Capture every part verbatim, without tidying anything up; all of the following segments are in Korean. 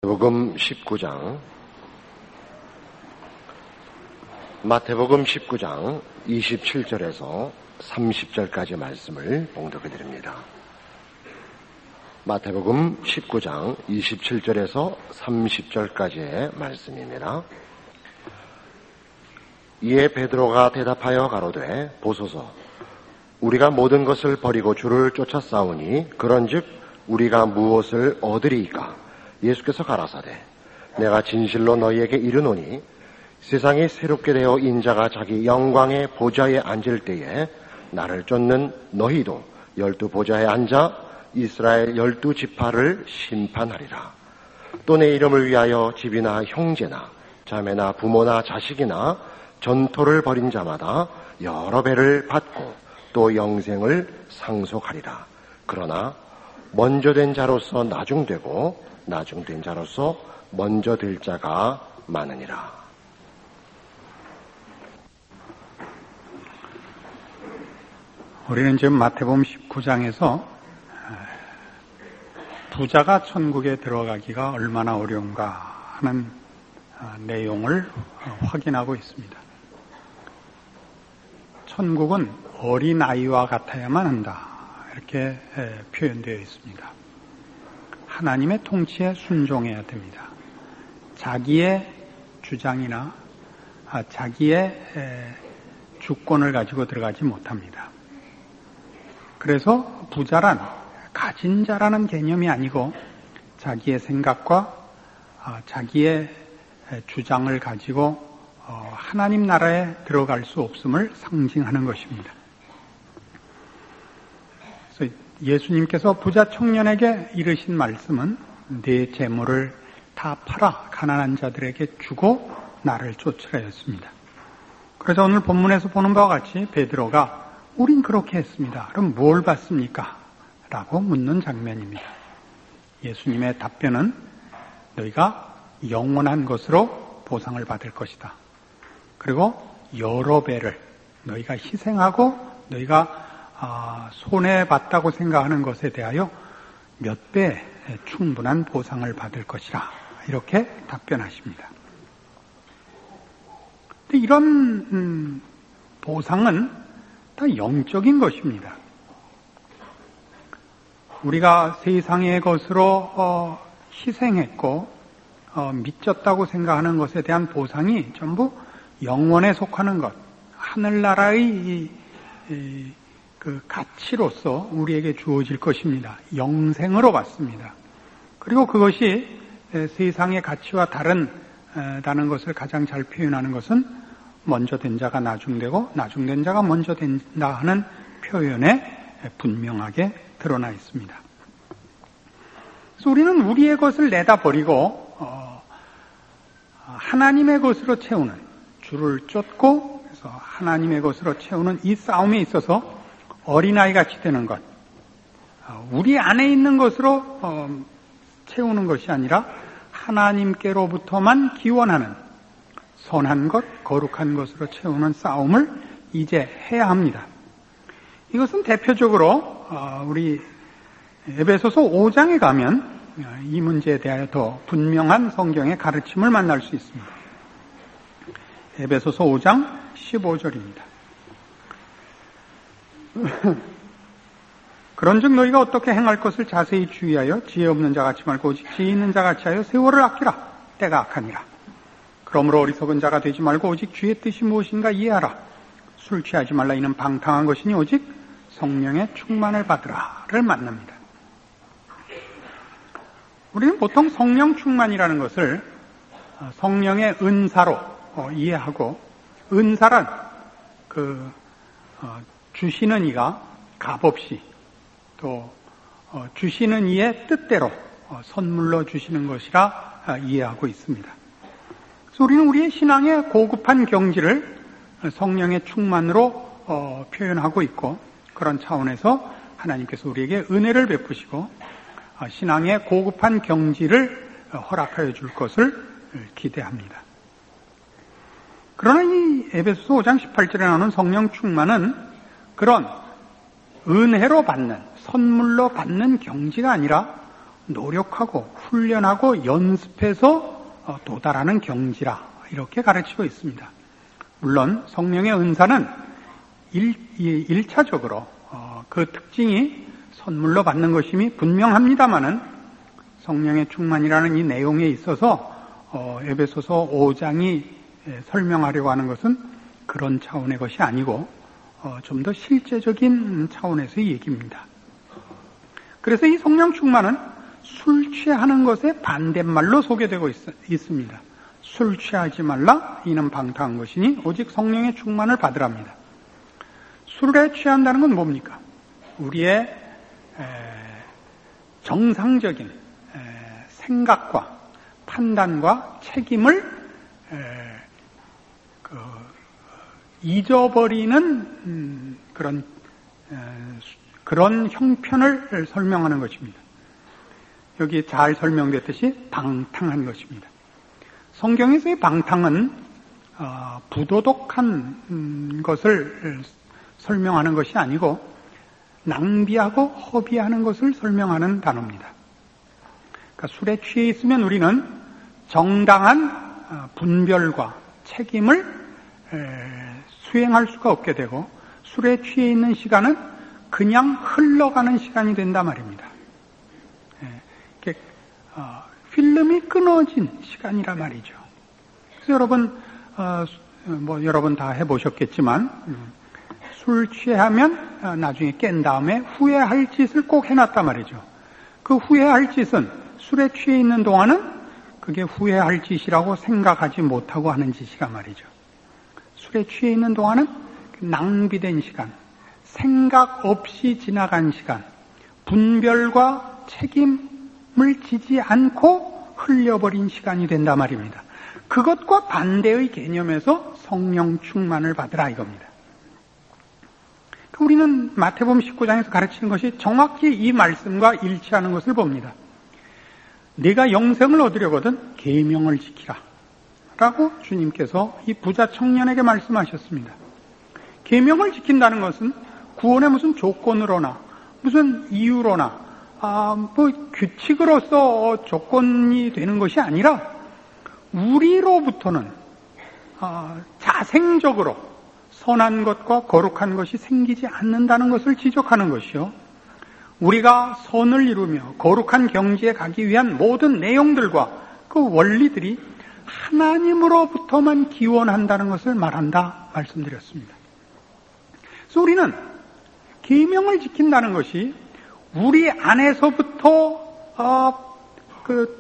마태복음 십구 장 마태복음 십구 장 이십칠 절에서 삼십 절까지 말씀을 봉독해 드립니다. 마태복음 십구 장 이십칠 절에서 삼십 절까지의 말씀입니다. 이에 베드로가 대답하여 가로되 보소서 우리가 모든 것을 버리고 주를 쫓아 싸우니 그런즉 우리가 무엇을 얻으리이까? 예수께서 가라사대 내가 진실로 너희에게 이르노니 세상이 새롭게 되어 인자가 자기 영광의 보좌에 앉을 때에 나를 쫓는 너희도 열두 보좌에 앉아 이스라엘 열두 지파를 심판하리라. 또 내 이름을 위하여 집이나 형제나 자매나 부모나 자식이나 전토를 벌인 자마다 여러 배를 받고 또 영생을 상속하리라. 그러나 먼저 된 자로서 나중되고 나중된 자로서 먼저 될 자가 많으니라. 우리는 지금 마태복음 십구 장에서 부자가 천국에 들어가기가 얼마나 어려운가 하는 내용을 확인하고 있습니다. 천국은 어린아이와 같아야만 한다, 이렇게 표현되어 있습니다. 하나님의 통치에 순종해야 됩니다. 자기의 주장이나 자기의 주권을 가지고 들어가지 못합니다. 그래서 부자란 가진 자라는 개념이 아니고 자기의 생각과 자기의 주장을 가지고 하나님 나라에 들어갈 수 없음을 상징하는 것입니다. 그래서 예수님께서 부자 청년에게 이르신 말씀은 네 재물을 다 팔아 가난한 자들에게 주고 나를 쫓으라였습니다. 그래서 오늘 본문에서 보는 바와 같이 베드로가 우린 그렇게 했습니다. 그럼 뭘 받습니까? 라고 묻는 장면입니다. 예수님의 답변은 너희가 영원한 것으로 보상을 받을 것이다. 그리고 여러 배를 너희가 희생하고 너희가 손해봤다고 생각하는 것에 대하여 몇 배 충분한 보상을 받을 것이라, 이렇게 답변하십니다. 이런 보상은 다 영적인 것입니다. 우리가 세상의 것으로 어, 희생했고 어, 미쳤다고 생각하는 것에 대한 보상이 전부 영원에 속하는 것, 하늘나라의 이, 이, 그 가치로서 우리에게 주어질 것입니다. 영생으로 받습니다. 그리고 그것이 세상의 가치와 다른다는 것을 가장 잘 표현하는 것은 먼저 된 자가 나중되고 나중된 자가 먼저 된다 하는 표현에 분명하게 드러나 있습니다. 그래서 우리는 우리의 것을 내다 버리고 어, 하나님의 것으로 채우는, 주를 쫓고 그래서 하나님의 것으로 채우는 이 싸움에 있어서 어린아이같이 되는 것, 우리 안에 있는 것으로 어, 채우는 것이 아니라 하나님께로부터만 기원하는 선한 것, 거룩한 것으로 채우는 싸움을 이제 해야 합니다. 이것은 대표적으로 우리 에베소서 오 장에 가면 이 문제에 대하여 더 분명한 성경의 가르침을 만날 수 있습니다. 에베소서 오 장 십오 절입니다. 그런즉 너희가 어떻게 행할 것을 자세히 주의하여 지혜 없는 자같이 말고 오직 지혜 있는 자같이 하여 세월을 아끼라. 때가 악하니라. 그러므로 어리석은 자가 되지 말고 오직 주의 뜻이 무엇인가 이해하라. 술 취하지 말라. 이는 방탕한 것이니 오직 성령의 충만을 받으라를 만납니다. 우리는 보통 성령 충만이라는 것을 성령의 은사로 이해하고, 은사란 그 주시는 이가 값없이 또 주시는 이의 뜻대로 선물로 주시는 것이라 이해하고 있습니다. 그래서 우리는 우리의 신앙의 고급한 경지를 성령의 충만으로 어, 표현하고 있고, 그런 차원에서 하나님께서 우리에게 은혜를 베푸시고 어, 신앙의 고급한 경지를 허락하여 줄 것을 기대합니다. 그러나 이 에베소서 오 장 십팔 절에 나오는 성령 충만은 그런 은혜로 받는, 선물로 받는 경지가 아니라 노력하고 훈련하고 연습해서 도달하는 경지라 이렇게 가르치고 있습니다. 물론 성령의 은사는 일, 일차적으로 그 특징이 선물로 받는 것임이 분명합니다마는 성령의 충만이라는 이 내용에 있어서 에베소서 오 장이 설명하려고 하는 것은 그런 차원의 것이 아니고 좀 더 실제적인 차원에서의 얘기입니다. 그래서 이 성령 충만은 술 취하는 것의 반대말로 소개되고 있, 있습니다. 술 취하지 말라 이는 방탕한 것이니 오직 성령의 충만을 받으랍니다. 술에 취한다는 건 뭡니까? 우리의 에, 정상적인 에, 생각과 판단과 책임을 에, 그, 잊어버리는 음, 그런 에, 그런 형편을 설명하는 것입니다. 여기 잘 설명됐듯이 방탕한 것입니다. 성경에서의 방탕은 어, 부도덕한 음, 것을 설명하는 것이 아니고 낭비하고 허비하는 것을 설명하는 단어입니다. 그러니까 술에 취해 있으면 우리는 정당한 분별과 책임을 수행할 수가 없게 되고 술에 취해 있는 시간은 그냥 흘러가는 시간이 된단 말입니다. 이렇게 필름이 끊어진 시간이란 말이죠. 그래서 여러분 뭐 여러분 다 해보셨겠지만 술 취하면 나중에 깬 다음에 후회할 짓을 꼭 해놨단 말이죠. 그 후회할 짓은 술에 취해 있는 동안은 그게 후회할 짓이라고 생각하지 못하고 하는 짓이란 말이죠. 술에 취해 있는 동안은 낭비된 시간, 생각 없이 지나간 시간, 분별과 책임을 지지 않고 흘려버린 시간이 된단 말입니다. 그것과 반대의 개념에서 성령 충만을 받으라 이겁니다. 우리는 마태복음 십구 장에서 가르치는 것이 정확히 이 말씀과 일치하는 것을 봅니다. 네가 영생을 얻으려거든 계명을 지키라 라고 주님께서 이 부자 청년에게 말씀하셨습니다. 계명을 지킨다는 것은 구원의 무슨 조건으로나 무슨 이유로나 아, 뭐 규칙으로서 조건이 되는 것이 아니라 우리로부터는 아, 자생적으로 선한 것과 거룩한 것이 생기지 않는다는 것을 지적하는 것이요. 우리가 선을 이루며 거룩한 경지에 가기 위한 모든 내용들과 그 원리들이 하나님으로부터만 기원한다는 것을 말한다 말씀드렸습니다. 그래서 우리는 계명을 지킨다는 것이 우리 안에서부터 어, 그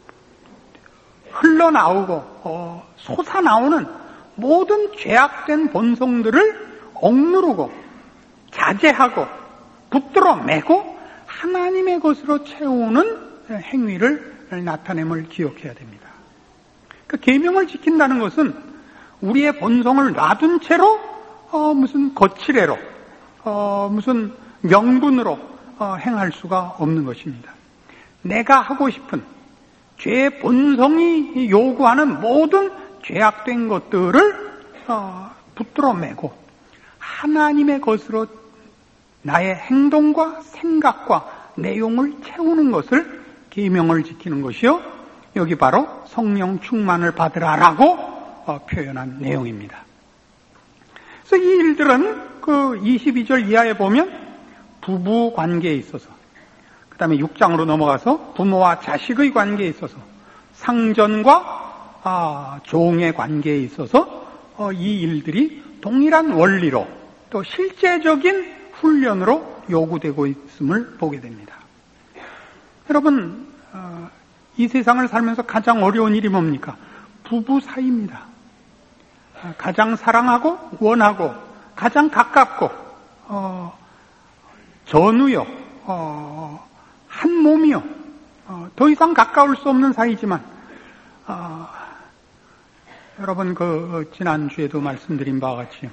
흘러나오고 어, 솟아나오는 모든 죄악된 본성들을 억누르고 자제하고 붙들어 매고 하나님의 것으로 채우는 행위를 나타냄을 기억해야 됩니다. 그 계명을 지킨다는 것은 우리의 본성을 놔둔 채로 어, 무슨 거칠애로 어, 무슨 명분으로 어, 행할 수가 없는 것입니다. 내가 하고 싶은 죄의 본성이 요구하는 모든 죄악된 것들을 어, 붙들어 매고 하나님의 것으로 나의 행동과 생각과 내용을 채우는 것을 계명을 지키는 것이요. 여기 바로 성령 충만을 받으라라고 어, 표현한 내용입니다. 그래서 이 일들은 그 이십이 절 이하에 보면 부부 관계에 있어서, 그 다음에 육 장으로 넘어가서 부모와 자식의 관계에 있어서, 상전과 아, 종의 관계에 있어서 어, 이 일들이 동일한 원리로 또 실제적인 훈련으로 요구되고 있음을 보게 됩니다. 여러분, 어, 이 세상을 살면서 가장 어려운 일이 뭡니까? 부부 사이입니다. 가장 사랑하고 원하고 가장 가깝고 어, 전우요, 어, 한 몸이요, 어, 더 이상 가까울 수 없는 사이지만 어, 여러분 그 지난주에도 말씀드린 바와 같이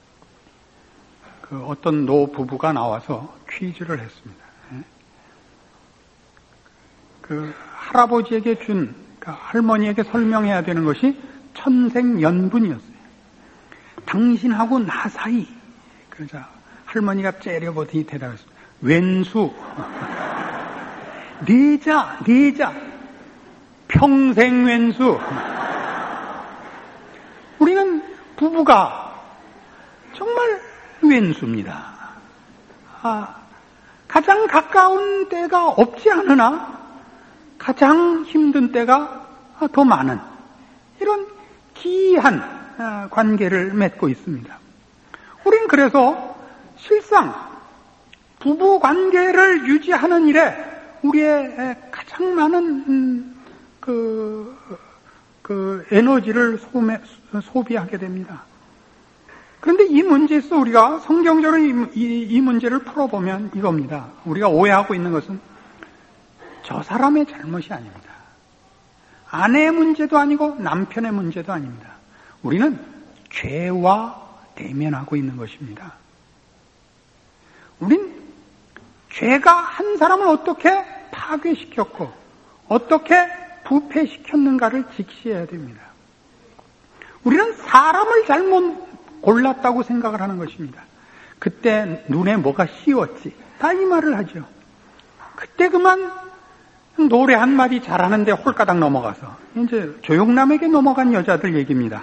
그 어떤 노 부부가 나와서 퀴즈를 했습니다. 그 할아버지에게 준, 그 할머니에게 설명해야 되는 것이 천생연분이었어요. 당신하고 나 사이. 그러자 할머니가 째려보더니 대답했습니다. 왼수. 내자, 내자, 평생 왼수. 우리는 부부가 정말 왼수입니다. 아, 가장 가까운 때가 없지 않으나 가장 힘든 때가 더 많은 이런 기이한 관계를 맺고 있습니다. 우린 그래서 실상 부부 관계를 유지하는 일에 우리의 가장 많은 그, 그 에너지를 소매, 소비하게 됩니다. 그런데 이 문제에서 우리가 성경적으로 이, 이, 이 문제를 풀어보면 이겁니다. 우리가 오해하고 있는 것은 저 사람의 잘못이 아닙니다. 아내의 문제도 아니고 남편의 문제도 아닙니다. 우리는 죄와 대면하고 있는 것입니다. 우린 죄가 한 사람을 어떻게 파괴시켰고 어떻게 부패시켰는가를 직시해야 됩니다. 우리는 사람을 잘못 골랐다고 생각을 하는 것입니다. 그때 눈에 뭐가 씌웠지. 다 이 말을 하죠. 그때 그만 노래 한마디 잘하는데 홀가닥 넘어가서 이제 조용남에게 넘어간 여자들 얘기입니다.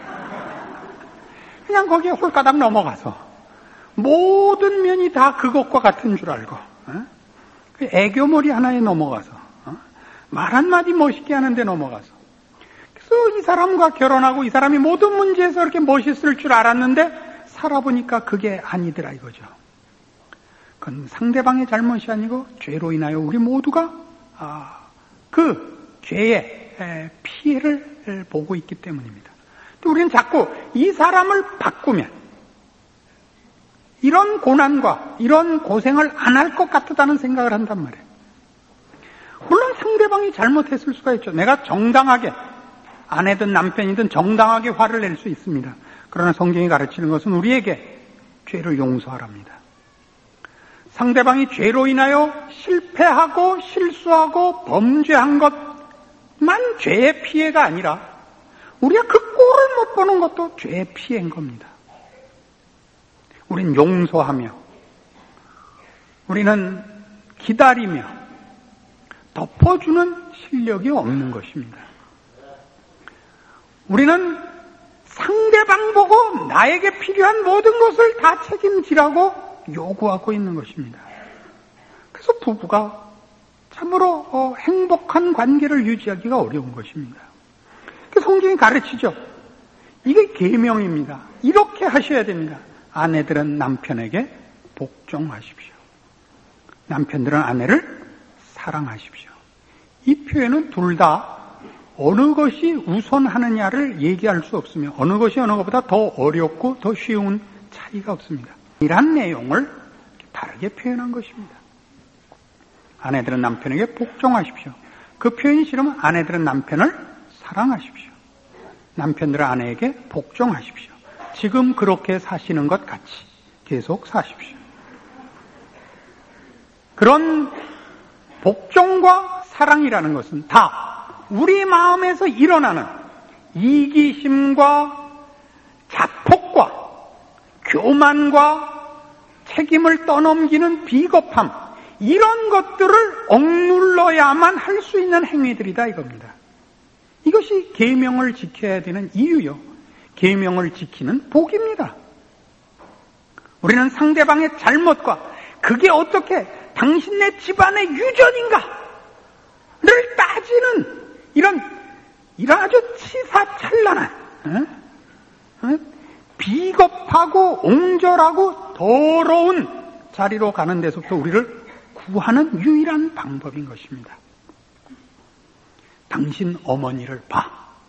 그냥 거기에 홀가닥 넘어가서 모든 면이 다 그것과 같은 줄 알고 어? 애교머리 하나에 넘어가서 어? 말 한마디 멋있게 하는데 넘어가서 그래서 이 사람과 결혼하고 이 사람이 모든 문제에서 이렇게 멋있을 줄 알았는데 살아보니까 그게 아니더라 이거죠. 그건 상대방의 잘못이 아니고 죄로 인하여 우리 모두가 아, 그 죄의 피해를 보고 있기 때문입니다. 또 우리는 자꾸 이 사람을 바꾸면 이런 고난과 이런 고생을 안 할 것 같다는 생각을 한단 말이에요. 물론 상대방이 잘못했을 수가 있죠. 내가 정당하게 아내든 남편이든 정당하게 화를 낼 수 있습니다. 그러나 성경이 가르치는 것은 우리에게 죄를 용서하랍니다. 상대방이 죄로 인하여 실패하고 실수하고 범죄한 것만 죄의 피해가 아니라 우리가 그 꼴을 못 보는 것도 죄의 피해인 겁니다. 우린 용서하며 우리는 기다리며 덮어주는 실력이 없는 것입니다. 우리는 상대방 보고 나에게 필요한 모든 것을 다 책임지라고 요구하고 있는 것입니다. 그래서 부부가 참으로 어, 행복한 관계를 유지하기가 어려운 것입니다. 그래서 성경이 가르치죠. 이게 계명입니다. 이렇게 하셔야 됩니다. 아내들은 남편에게 복종하십시오. 남편들은 아내를 사랑하십시오. 이 표현은 둘 다 어느 것이 우선하느냐를 얘기할 수 없으며 어느 것이 어느 것보다 더 어렵고 더 쉬운 차이가 없습니다. 이런 내용을 다르게 표현한 것입니다. 아내들은 남편에게 복종하십시오. 그 표현이 싫으면 아내들은 남편을 사랑하십시오. 남편들은 아내에게 복종하십시오. 지금 그렇게 사시는 것 같이 계속 사십시오. 그런 복종과 사랑이라는 것은 다 우리 마음에서 일어나는 이기심과 자폭과 교만과 책임을 떠넘기는 비겁함, 이런 것들을 억눌러야만 할 수 있는 행위들이다 이겁니다. 이것이 계명을 지켜야 되는 이유요. 계명을 지키는 복입니다. 우리는 상대방의 잘못과 그게 어떻게 당신네 집안의 유전인가를 따지는 이런 이런 아주 치사찬란한 어? 어? 비겁하고 옹졸하고 더러운 자리로 가는 데서부터 우리를 구하는 유일한 방법인 것입니다. 당신 어머니를 봐.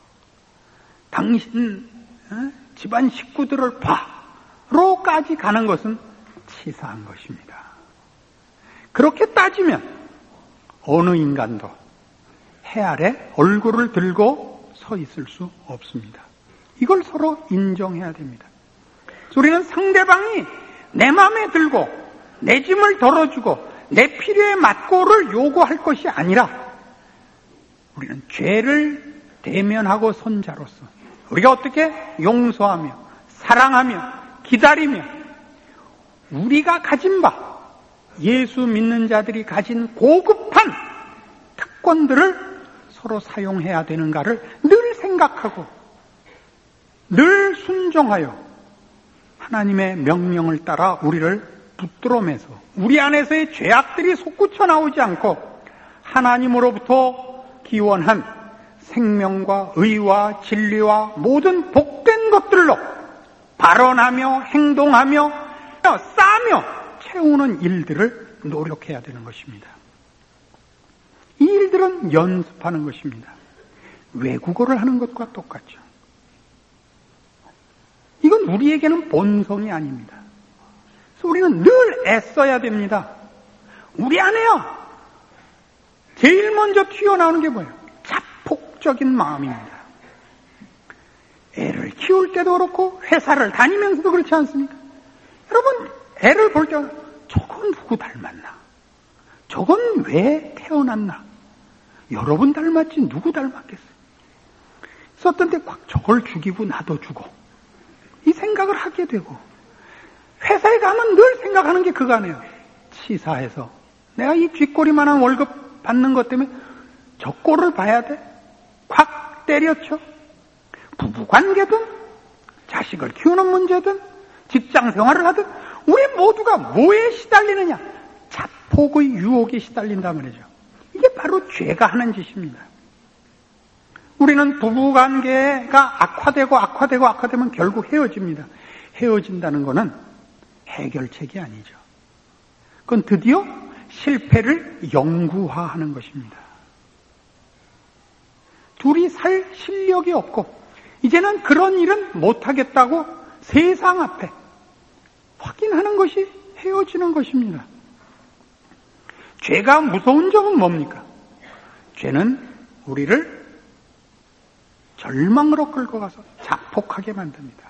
당신 어? 집안 식구들을 봐. 로까지 가는 것은 치사한 것입니다. 그렇게 따지면 어느 인간도 해 아래 얼굴을 들고 서 있을 수 없습니다. 이걸 서로 인정해야 됩니다. 우리는 상대방이 내 마음에 들고 내 짐을 덜어주고 내 필요에 맞고를 요구할 것이 아니라 우리는 죄를 대면하고 선 자로서 우리가 어떻게 용서하며 사랑하며 기다리며 우리가 가진 바 예수 믿는 자들이 가진 고급한 특권들을 서로 사용해야 되는가를 늘 생각하고 늘 순종하여 하나님의 명령을 따라 우리를 붙들어 매서 우리 안에서의 죄악들이 솟구쳐 나오지 않고 하나님으로부터 기원한 생명과 의와 진리와 모든 복된 것들로 발언하며 행동하며 싸며 채우는 일들을 노력해야 되는 것입니다. 이 일들은 연습하는 것입니다. 외국어를 하는 것과 똑같죠. 이건 우리에게는 본성이 아닙니다. 그래서 우리는 늘 애써야 됩니다. 우리 안에요. 제일 먼저 튀어나오는 게 뭐예요? 자폭적인 마음입니다. 애를 키울 때도 그렇고 회사를 다니면서도 그렇지 않습니까? 여러분, 애를 볼 때 저건 누구 닮았나? 저건 왜 태어났나? 여러분 닮았지 누구 닮았겠어요? 그래서 어떤 때 꽉 저걸 죽이고 나도 죽어. 이 생각을 하게 되고 회사에 가면 늘 생각하는 게 그거 아니에요. 치사해서 내가 이 쥐꼬리만한 월급 받는 것 때문에 저 꼴을 봐야 돼? 콱 때려쳐. 부부관계든 자식을 키우는 문제든 직장생활을 하든 우리 모두가 뭐에 시달리느냐? 자폭의 유혹에 시달린다 말이죠. 이게 바로 죄가 하는 짓입니다. 우리는 부부관계가 악화되고 악화되고 악화되면 결국 헤어집니다. 헤어진다는 것은 해결책이 아니죠. 그건 드디어 실패를 영구화하는 것입니다. 둘이 살 실력이 없고 이제는 그런 일은 못하겠다고 세상 앞에 확인하는 것이 헤어지는 것입니다. 죄가 무서운 점은 뭡니까? 죄는 우리를 절망으로 끌고 가서 자폭하게 만듭니다.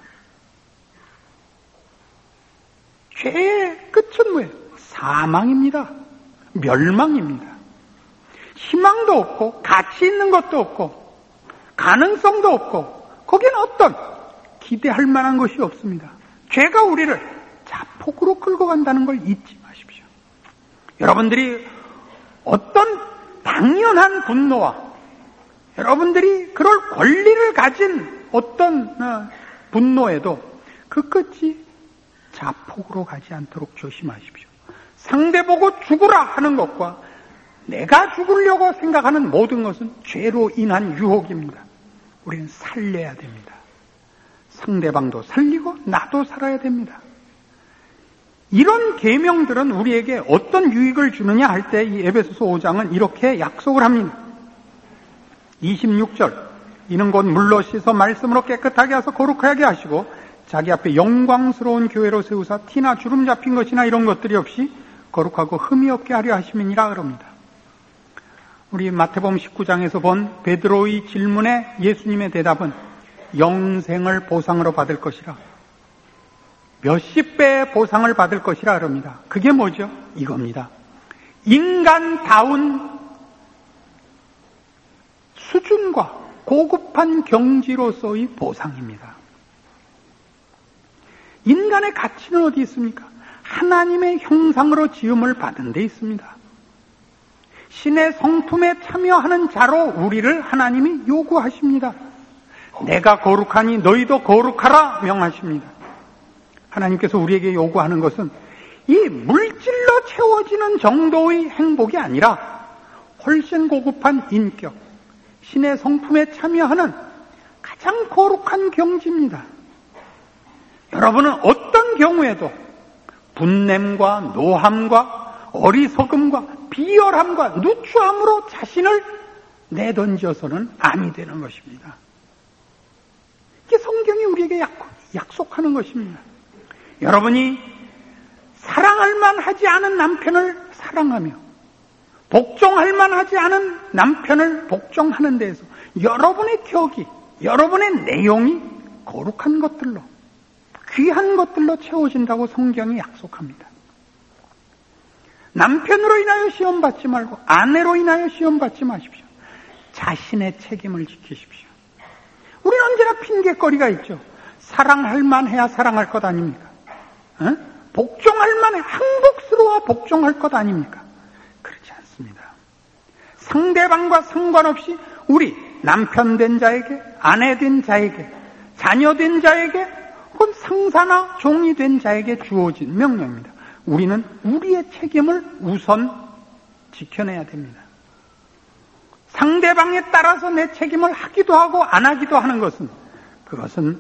죄의 끝은 뭐예요? 사망입니다. 멸망입니다. 희망도 없고 가치 있는 것도 없고 가능성도 없고 거기는 어떤 기대할 만한 것이 없습니다. 죄가 우리를 자폭으로 끌고 간다는 걸 잊지 마십시오. 여러분들이 어떤 당연한 분노와 여러분들이 그럴 권리를 가진 어떤 분노에도 그 끝이 자폭으로 가지 않도록 조심하십시오. 상대 보고 죽으라 하는 것과 내가 죽으려고 생각하는 모든 것은 죄로 인한 유혹입니다. 우리는 살려야 됩니다. 상대방도 살리고 나도 살아야 됩니다. 이런 계명들은 우리에게 어떤 유익을 주느냐 할 때 이 에베소서 오 장은 이렇게 약속을 합니다. 이십육 절 이는 곧 물로 씻어 말씀으로 깨끗하게 하서 거룩하게 하시고 자기 앞에 영광스러운 교회로 세우사 티나 주름 잡힌 것이나 이런 것들이 없이 거룩하고 흠이 없게 하려 하심이니라 그럽니다. 우리 마태복음 십구 장에서 본 베드로의 질문에 예수님의 대답은 영생을 보상으로 받을 것이라 몇십 배의 보상을 받을 것이라 그럽니다. 그게 뭐죠? 이겁니다. 인간다운 수준과 고급한 경지로서의 보상입니다. 인간의 가치는 어디 있습니까? 하나님의 형상으로 지음을 받은 데 있습니다. 신의 성품에 참여하는 자로 우리를 하나님이 요구하십니다. 내가 거룩하니 너희도 거룩하라 명하십니다. 하나님께서 우리에게 요구하는 것은 이 물질로 채워지는 정도의 행복이 아니라 훨씬 고급한 인격, 신의 성품에 참여하는 가장 거룩한 경지입니다. 여러분은 어떤 경우에도 분냄과 노함과 어리석음과 비열함과 누추함으로 자신을 내던져서는 아니 되는 것입니다. 이게 성경이 우리에게 약속하는 것입니다. 여러분이 사랑할 만하지 않은 남편을 사랑하며 복종할 만하지 않은 남편을 복종하는 데에서 여러분의 격이, 여러분의 내용이 거룩한 것들로, 귀한 것들로 채워진다고 성경이 약속합니다. 남편으로 인하여 시험받지 말고 아내로 인하여 시험받지 마십시오. 자신의 책임을 지키십시오. 우리는 언제나 핑계거리가 있죠. 사랑할 만해야 사랑할 것 아닙니까? 어? 복종할 만해 항복스러워 복종할 것 아닙니까? 그렇지 않습니다. 상대방과 상관없이 우리 남편 된 자에게, 아내 된 자에게, 자녀 된 자에게, 혹은 상사나 종이 된 자에게 주어진 명령입니다. 우리는 우리의 책임을 우선 지켜내야 됩니다. 상대방에 따라서 내 책임을 하기도 하고 안 하기도 하는 것은, 그것은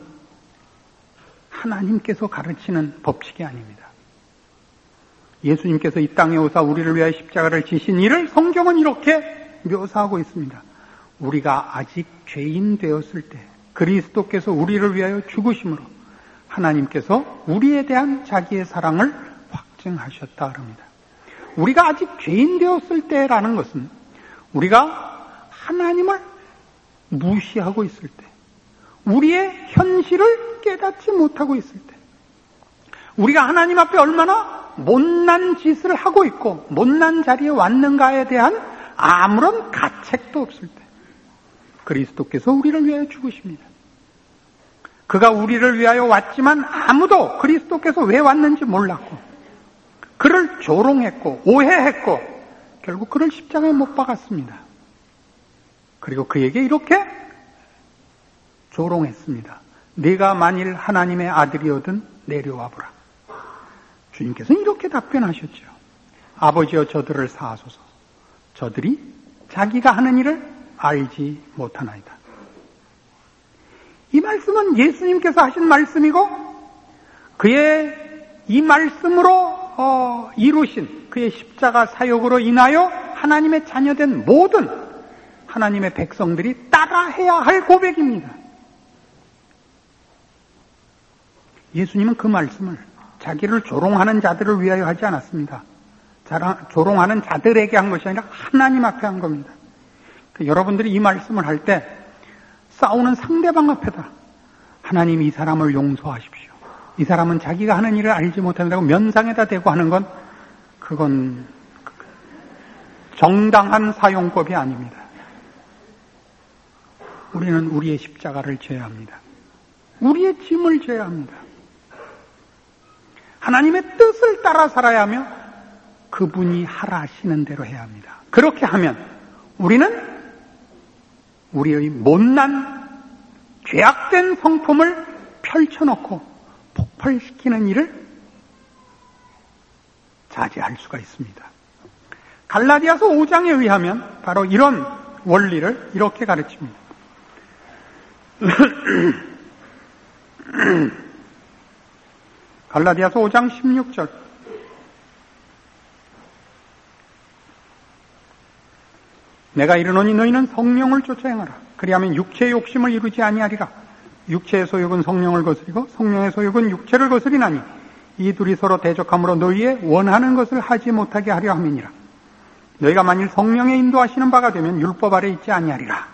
하나님께서 가르치는 법칙이 아닙니다. 예수님께서 이 땅에 오사 우리를 위하여 십자가를 지신 일을 성경은 이렇게 묘사하고 있습니다. 우리가 아직 죄인 되었을 때 그리스도께서 우리를 위하여 죽으심으로 하나님께서 우리에 대한 자기의 사랑을 확증하셨다 그럽니다. 우리가 아직 죄인 되었을 때라는 것은 우리가 하나님을 무시하고 있을 때, 우리의 현실을 깨닫지 못하고 있을 때, 우리가 하나님 앞에 얼마나 못난 짓을 하고 있고 못난 자리에 왔는가에 대한 아무런 가책도 없을 때 그리스도께서 우리를 위하여 죽으십니다. 그가 우리를 위하여 왔지만 아무도 그리스도께서 왜 왔는지 몰랐고 그를 조롱했고 오해했고 결국 그를 십자가에 못 박았습니다. 그리고 그에게 이렇게 조롱했습니다. 네가 만일 하나님의 아들이거든 내려와 보라. 주님께서는 이렇게 답변하셨죠. 아버지여 저들을 사하소서. 저들이 자기가 하는 일을 알지 못하나이다. 이 말씀은 예수님께서 하신 말씀이고 그의 이 말씀으로 어, 이루신 그의 십자가 사역으로 인하여 하나님의 자녀된 모든 하나님의 백성들이 따라해야 할 고백입니다. 예수님은 그 말씀을 자기를 조롱하는 자들을 위하여 하지 않았습니다. 조롱하는 자들에게 한 것이 아니라 하나님 앞에 한 겁니다. 여러분들이 이 말씀을 할 때 싸우는 상대방 앞에다 하나님 이 사람을 용서하십시오. 이 사람은 자기가 하는 일을 알지 못한다고 면상에다 대고 하는 건 그건 정당한 사용법이 아닙니다. 우리는 우리의 십자가를 져야 합니다. 우리의 짐을 져야 합니다. 하나님의 뜻을 따라 살아야 하며 그분이 하라 하시는 대로 해야 합니다. 그렇게 하면 우리는 우리의 못난 죄악된 성품을 펼쳐놓고 폭발시키는 일을 자제할 수가 있습니다. 갈라디아서 오 장에 의하면 바로 이런 원리를 이렇게 가르칩니다. 갈라디아서 오 장 십육 절 내가 이르노니 너희는 성령을 쫓아 행하라. 그리하면 육체의 욕심을 이루지 아니하리라. 육체의 소욕은 성령을 거스리고 성령의 소욕은 육체를 거스리나니 이 둘이 서로 대적함으로 너희의 원하는 것을 하지 못하게 하려 함이니라. 너희가 만일 성령의 인도하시는 바가 되면 율법 아래 있지 아니하리라.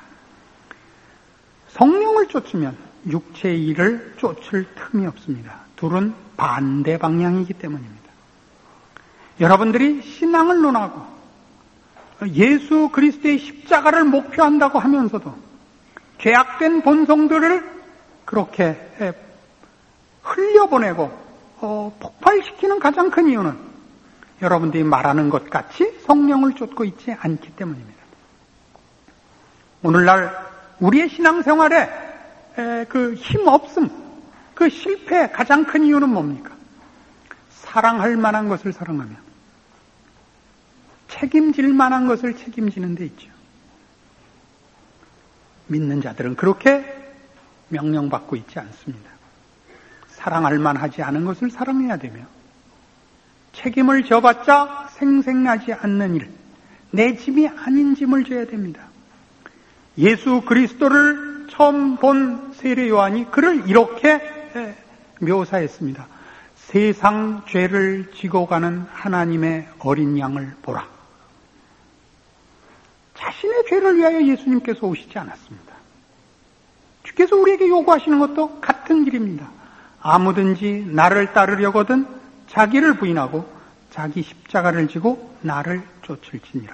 성령을 쫓으면 육체의 일을 쫓을 틈이 없습니다. 둘은 반대 방향이기 때문입니다. 여러분들이 신앙을 논하고 예수 그리스도의 십자가를 목표한다고 하면서도 죄악된 본성들을 그렇게 흘려보내고 어, 폭발시키는 가장 큰 이유는 여러분들이 말하는 것 같이 성령을 쫓고 있지 않기 때문입니다. 오늘날 우리의 신앙생활에 그 힘없음, 그 실패의 가장 큰 이유는 뭡니까? 사랑할 만한 것을 사랑하며 책임질 만한 것을 책임지는 데 있죠. 믿는 자들은 그렇게 명령받고 있지 않습니다. 사랑할 만하지 않은 것을 사랑해야 되며 책임을 져봤자 생색나지 않는 일, 내 짐이 아닌 짐을 져야 됩니다. 예수 그리스도를 처음 본 세례 요한이 그를 이렇게 묘사했습니다. 세상 죄를 지고 가는 하나님의 어린 양을 보라. 자신의 죄를 위하여 예수님께서 오시지 않았습니다. 주께서 우리에게 요구하시는 것도 같은 길입니다. 아무든지 나를 따르려거든 자기를 부인하고 자기 십자가를 지고 나를 쫓을지니라.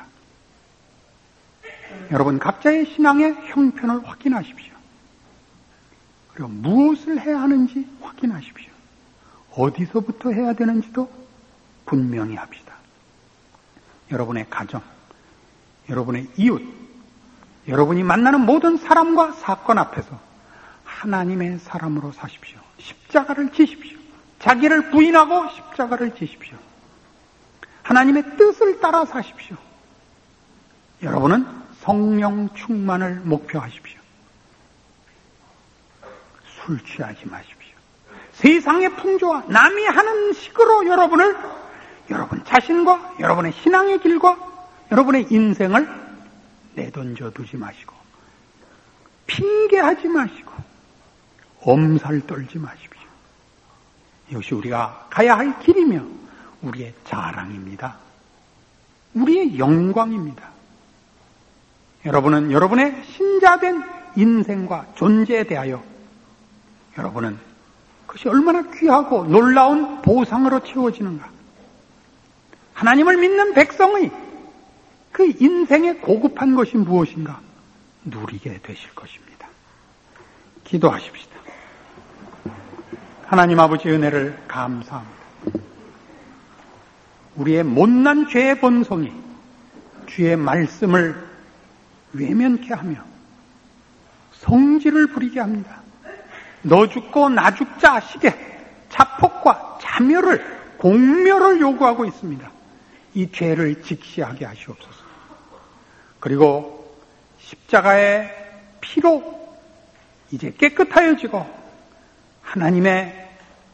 여러분 각자의 신앙의 형편을 확인하십시오. 그리고 무엇을 해야 하는지 확인하십시오. 어디서부터 해야 되는지도 분명히 합시다. 여러분의 가정, 여러분의 이웃, 여러분이 만나는 모든 사람과 사건 앞에서 하나님의 사람으로 사십시오. 십자가를 지십시오. 자기를 부인하고 십자가를 지십시오. 하나님의 뜻을 따라 사십시오. 여러분은 성령 충만을 목표하십시오. 술 취하지 마십시오. 세상의 풍조와 남이 하는 식으로 여러분을, 여러분 자신과 여러분의 신앙의 길과 여러분의 인생을 내던져 두지 마시고, 핑계하지 마시고, 엄살 떨지 마십시오. 이것이 우리가 가야 할 길이며 우리의 자랑입니다. 우리의 영광입니다. 여러분은 여러분의 신자된 인생과 존재에 대하여 여러분은 그것이 얼마나 귀하고 놀라운 보상으로 채워지는가. 하나님을 믿는 백성의 그 인생의 고급한 것이 무엇인가 누리게 되실 것입니다. 기도하십시다. 하나님 아버지 은혜를 감사합니다. 우리의 못난 죄의 본성이 주의 말씀을 외면케 하며 성질을 부리게 합니다. 너 죽고 나 죽자 식의 자폭과 자멸을, 공멸을 요구하고 있습니다. 이 죄를 직시하게 하시옵소서. 그리고 십자가의 피로 이제 깨끗하여지고 하나님의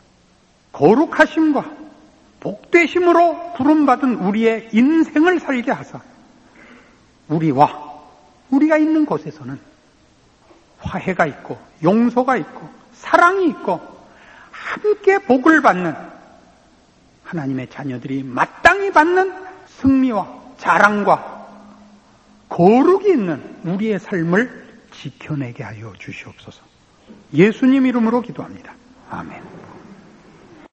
거룩하심과 복되심으로 부름받은 우리의 인생을 살게 하사 우리와 우리가 있는 곳에서는 화해가 있고 용서가 있고 사랑이 있고 함께 복을 받는 하나님의 자녀들이 마땅히 받는 승리와 자랑과 거룩이 있는 우리의 삶을 지켜내게 하여 주시옵소서. 예수님 이름으로 기도합니다.